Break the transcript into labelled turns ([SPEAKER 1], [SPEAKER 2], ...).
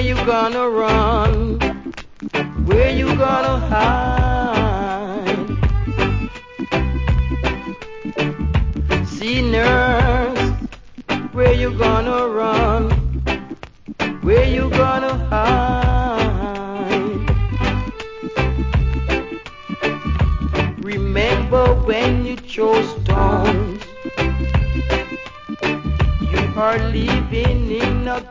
[SPEAKER 1] you gonna run? Where you gonna hide? See, nurse, where you gonna run? Where you gonna hide? Remember when you chose stones, you are living in a